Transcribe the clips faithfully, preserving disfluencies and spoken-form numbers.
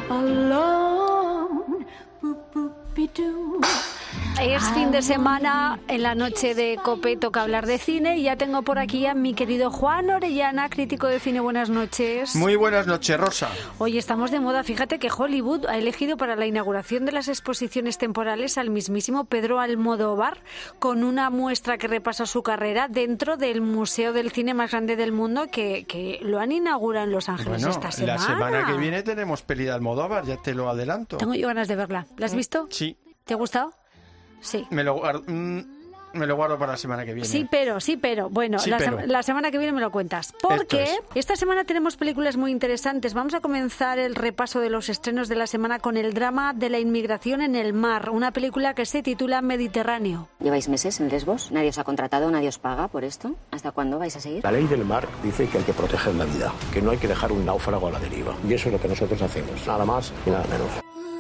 alone. Boop-boop-be-doo. Es fin de semana, en la noche de COPE toca hablar de cine y ya tengo por aquí a mi querido Juan Orellana, crítico de cine. Buenas noches. Muy buenas noches, Rosa. Hoy estamos de moda. Fíjate que Hollywood ha elegido para la inauguración de las exposiciones temporales al mismísimo Pedro Almodóvar, con una muestra que repasa su carrera dentro del Museo del Cine más grande del mundo, que, que lo han inaugurado en Los Ángeles bueno, esta semana. La semana que viene tenemos peli de Almodóvar, ya te lo adelanto. Tengo yo ganas de verla. ¿La has visto? Sí. ¿Te ha gustado? Sí. Me lo guardo, mm, me lo guardo para la semana que viene. Sí, pero, sí, pero. Bueno, sí, la, pero. Se- la semana que viene me lo cuentas. Porque es. esta semana tenemos películas muy interesantes. Vamos a comenzar el repaso de los estrenos de la semana con el drama de la inmigración en el mar. Una película que se titula Mediterráneo. ¿Lleváis meses en Lesbos? ¿Nadie os ha contratado? ¿Nadie os paga por esto? ¿Hasta cuándo vais a seguir? La ley del mar dice que hay que proteger la vida, que no hay que dejar un náufrago a la deriva. Y eso es lo que nosotros hacemos, nada más y nada menos.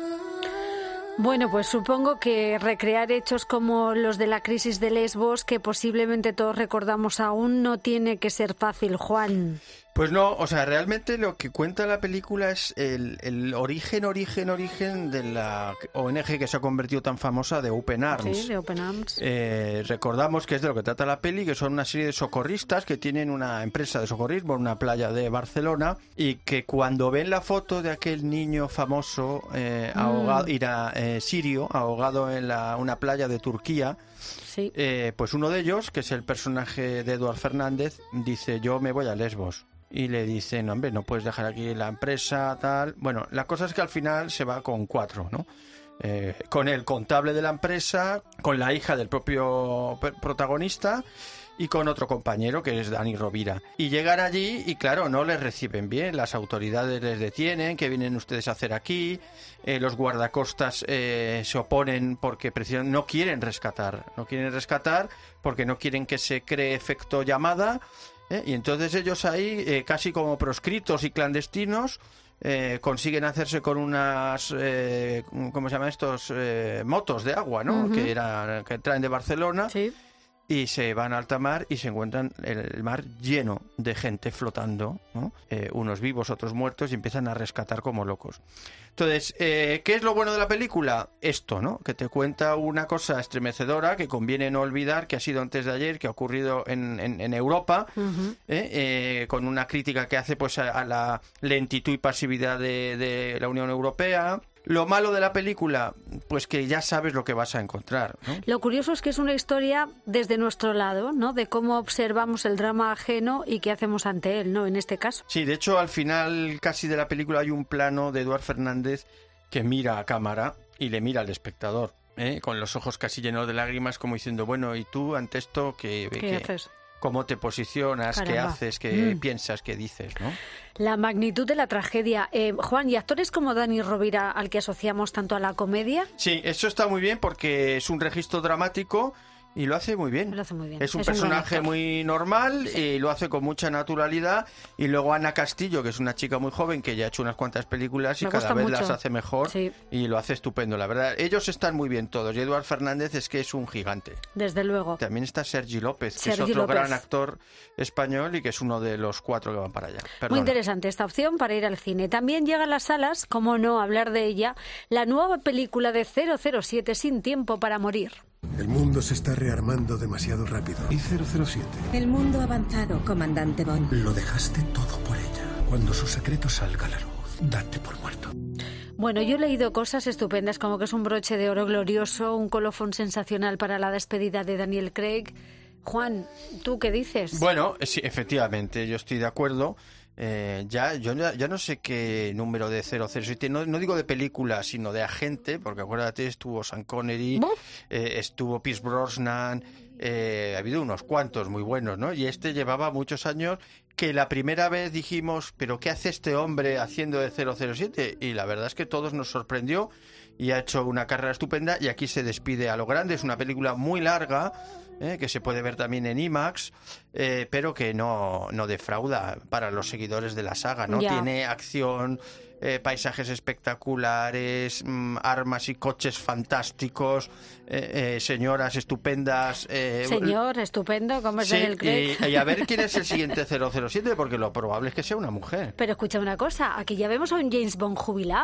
Bueno, pues supongo que recrear hechos como los de la crisis de Lesbos, que posiblemente todos recordamos aún, no tiene que ser fácil, Juan. Pues no, o sea, realmente lo que cuenta la película es el, el origen, origen, origen de la O N G que se ha convertido tan famosa de Open Arms. Sí, de Open Arms. Eh, recordamos que es de lo que trata la peli, que son una serie de socorristas que tienen una empresa de socorrismo en una playa de Barcelona y que cuando ven la foto de aquel niño famoso eh, Mm. ahogado, ira, eh, sirio, ahogado en la, una playa de Turquía, Sí. eh, pues uno de ellos, que es el personaje de Eduard Fernández, dice: yo me voy a Lesbos. Y le dicen: hombre, no puedes dejar aquí la empresa, tal. Bueno, la cosa es que al final se va con cuatro, ¿no? Eh, con el contable de la empresa, con la hija del propio per- protagonista y con otro compañero que es Dani Rovira. Y llegan allí y claro, no les reciben bien, las autoridades les detienen: ¿qué vienen ustedes a hacer aquí? Eh, los guardacostas eh, se oponen porque precisamente no quieren rescatar, no quieren rescatar porque no quieren que se cree efecto llamada. ¿Eh? Y entonces ellos ahí, eh, casi como proscritos y clandestinos, eh, consiguen hacerse con unas, eh, ¿cómo se llaman estos? Eh, motos de agua, ¿no? Ujú. Que, era, que traen de Barcelona. Sí. Y se van a alta mar y se encuentran el, el mar lleno de gente flotando, ¿no? Eh, unos vivos, otros muertos, y empiezan a rescatar como locos. Entonces, eh, ¿qué es lo bueno de la película? Esto, ¿no? Que te cuenta una cosa estremecedora que conviene no olvidar, que ha sido antes de ayer, que ha ocurrido en, en, en Europa, Ujú. ¿eh? Eh, con una crítica que hace pues a, a la lentitud y pasividad de, de la Unión Europea. Lo malo de la película, pues que ya sabes lo que vas a encontrar, ¿no? Lo curioso es que es una historia desde nuestro lado, ¿no? De cómo observamos el drama ajeno y qué hacemos ante él, ¿no? En este caso. Sí, de hecho, al final casi de la película hay un plano de Eduard Fernández que mira a cámara y le mira al espectador, ¿eh? Con los ojos casi llenos de lágrimas, como diciendo: bueno, ¿y tú ante esto qué, ¿Qué qué- haces? cómo te posicionas, qué Caramba. haces, qué Mm. piensas, qué dices, ¿no? La magnitud de la tragedia. Eh, Juan, ¿y actores como Dani Rovira, al que asociamos tanto a la comedia? Sí, eso está muy bien porque es un registro dramático y lo hace muy bien. Lo hace muy bien. Es un Es un gran personaje actor. muy normal y lo hace con mucha naturalidad. Y luego Ana Castillo, que es una chica muy joven que ya ha hecho unas cuantas películas y Me cada gusta vez mucho. las hace mejor, Sí. y lo hace estupendo, la verdad. Ellos están muy bien todos y Eduard Fernández es que es un gigante. Desde luego. También está Sergi López, que Sergi es otro López. gran actor español y que es uno de los cuatro que van para allá. Muy Perdona. interesante esta opción para ir al cine. También llega a las salas, como no hablar de ella, la nueva película de cero cero siete, Sin tiempo para morir. El mundo se está rearmando demasiado rápido. ¿Y cero cero siete? El mundo ha avanzado, comandante Bond. Lo dejaste todo por ella. Cuando su secreto salga a la luz, date por muerto. Bueno, yo he leído cosas estupendas, como que es un broche de oro glorioso, un colofón sensacional para la despedida de Daniel Craig. Juan, ¿tú qué dices? Bueno, sí, efectivamente, yo estoy de acuerdo. Eh, ya yo ya, ya no sé qué número de cero cero siete, no, no digo de película, sino de agente, porque acuérdate, estuvo Sean Connery, eh, estuvo Pierce Brosnan, eh, ha habido unos cuantos muy buenos, ¿no? Y este llevaba muchos años que la primera vez dijimos: ¿pero qué hace este hombre haciendo de cero cero siete? Y la verdad es que todos nos sorprendió y ha hecho una carrera estupenda, y aquí se despide a lo grande. Es una película muy larga, eh, que se puede ver también en IMAX, eh, pero que no, no defrauda para los seguidores de la saga, ¿no? Ya. Tiene acción, eh, paisajes espectaculares, mmm, armas y coches fantásticos, eh, eh, señoras estupendas. Eh, Señor, estupendo, como es sí, Daniel Craig. y, y a ver quién es el siguiente cero cero siete, porque lo probable es que sea una mujer. Pero escucha una cosa, aquí ya vemos a un James Bond jubilado.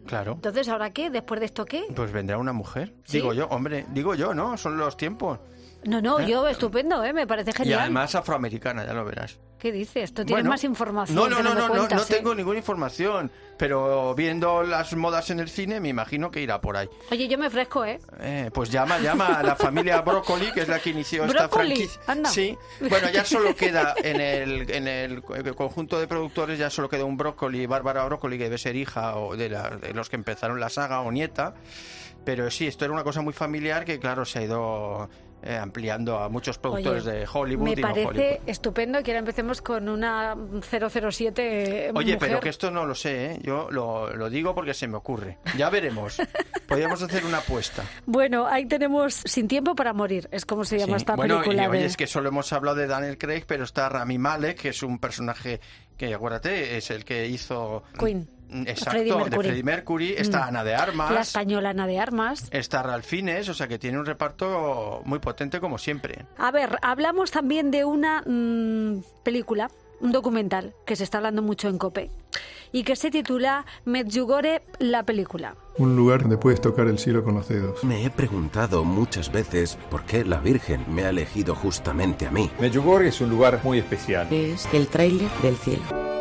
Claro. Entonces, ¿ahora qué? ¿Después de esto qué? Pues vendrá una mujer. ¿Sí? Digo yo, hombre, digo yo, ¿no? Son los tiempos. No, no, ¿Eh? yo estupendo, ¿eh? Me parece Y genial. además afroamericana, ya lo verás. ¿Qué dices? ¿Tú tienes Bueno, más información? No, no, que no, me no, no, cuentas, no ¿eh? tengo ninguna información, pero viendo las modas en el cine me imagino que irá por ahí. Oye, yo me ofrezco, ¿eh? Eh, pues llama, llama a la familia Broccoli, que es la que inició esta Brócoli, franquicia. anda. Sí, bueno, ya solo queda en el, en el conjunto de productores, ya solo queda un Broccoli, Bárbara Broccoli, que debe ser hija o de, la, de los que empezaron la saga o nieta. Pero sí, esto era una cosa muy familiar que, claro, se ha ido eh, ampliando a muchos productores Oye, de Hollywood me y no parece Hollywood. estupendo que ahora empecemos con una cero cero siete Oye, mujer. pero que esto no lo sé, ¿eh? Yo lo, lo digo porque se me ocurre. Ya veremos. Podríamos hacer una apuesta. Bueno, ahí tenemos Sin tiempo para morir, es como se llama Sí. esta Bueno, película. y, oye, de... es que solo hemos hablado de Daniel Craig, pero está Rami Malek, que es un personaje que, acuérdate, es el que hizo... Queen. Exacto, Freddie de Mercury. Freddie Mercury. Está Mm. Ana de Armas. La española Ana de Armas. Está Ralph Fiennes, o sea que tiene un reparto muy potente como siempre. A ver, hablamos también de una mmm, película, un documental, que se está hablando mucho en COPE, y que se titula Medjugorje, la película. Un lugar donde puedes tocar el cielo con los dedos. Me he preguntado muchas veces por qué la Virgen me ha elegido justamente a mí. Medjugorje es un lugar muy especial. Es el tráiler del cielo.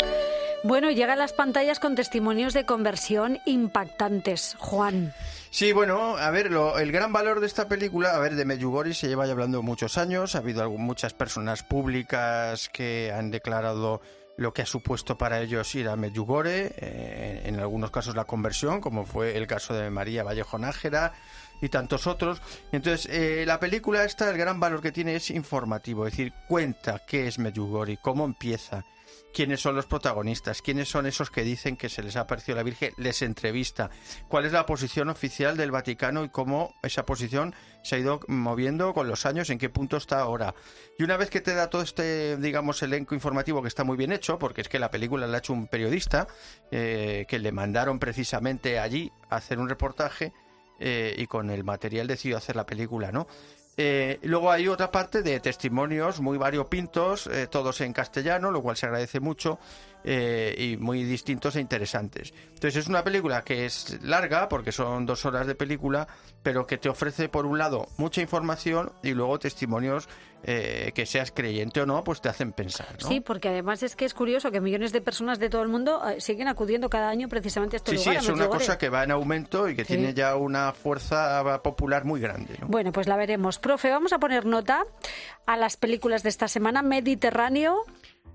Bueno, llega a las pantallas con testimonios de conversión impactantes. Juan. Sí, bueno, a ver, lo, el gran valor de esta película, a ver, de Medjugorje se lleva ya hablando muchos años. Ha habido algo, muchas personas públicas que han declarado lo que ha supuesto para ellos ir a Medjugorje, eh, en algunos casos la conversión, como fue el caso de María Vallejo Nájera y tantos otros. Entonces, eh, la película esta, el gran valor que tiene es informativo, es decir, cuenta qué es Medjugorje, cómo empieza, quiénes son los protagonistas, quiénes son esos que dicen que se les ha aparecido la Virgen, les entrevista, cuál es la posición oficial del Vaticano y cómo esa posición se ha ido moviendo con los años, en qué punto está ahora. Y una vez que te da todo este, digamos, elenco informativo, que está muy bien hecho, porque es que la película la ha hecho un periodista, eh, que le mandaron precisamente allí a hacer un reportaje, eh, y con el material decidió hacer la película, ¿no? Eh, luego hay otra parte de testimonios muy variopintos, eh, todos en castellano, lo cual se agradece mucho, eh, y muy distintos e interesantes. Entonces es una película que es larga, porque son dos horas de película, pero que te ofrece por un lado mucha información y luego testimonios eh, que seas creyente o no, pues te hacen pensar, ¿no? Sí, porque además es que es curioso que millones de personas de todo el mundo eh, siguen acudiendo cada año precisamente a este Sí, lugar. sí, a es una Medjugorje. cosa que va en aumento y que Sí. tiene ya una fuerza popular muy grande, ¿no? Bueno, pues la veremos. Profe, vamos a poner nota a las películas de esta semana. Mediterráneo.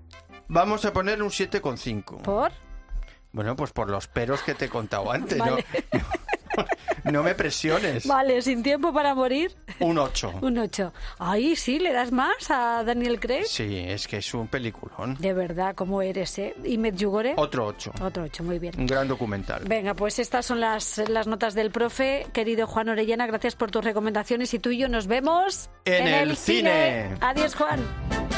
Vamos a poner un siete coma cinco. ¿Por? Bueno, pues por los peros que te he contado antes, Vale. ¿no? No me presiones. Vale, Sin tiempo para morir. Un ocho. Un ocho. Ay, sí, ¿le das más a Daniel Craig? Sí, es que es un peliculón. De verdad, ¿cómo eres, eh? ¿Y Medjugorje? Otro ocho. Otro ocho, muy bien. Un gran documental. Venga, pues estas son las, las notas del profe. Querido Juan Orellana, gracias por tus recomendaciones y tú y yo nos vemos En el cine. Adiós, Juan.